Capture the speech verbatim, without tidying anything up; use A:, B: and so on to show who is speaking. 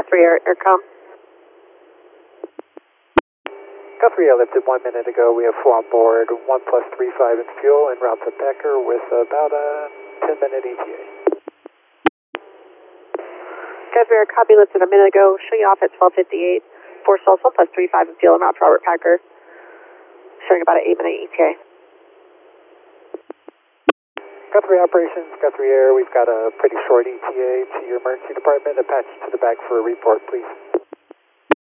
A: Guthrie Air, Aircom.
B: Guthrie Air lifted one minute ago. We have four on board, one plus three five in fuel en route to Becker with about a ten minute E T A.
A: Guthrie Air, copy, lifted a minute ago. Showing you off at twelve fifty-eight. Four stalls, one plus three five in fuel en route to Robert Packer. Showing about an eight minute E T A.
B: Guthrie Operations, Guthrie Air, we've got a pretty short E T A to your emergency department. Attached to the back for a report, please.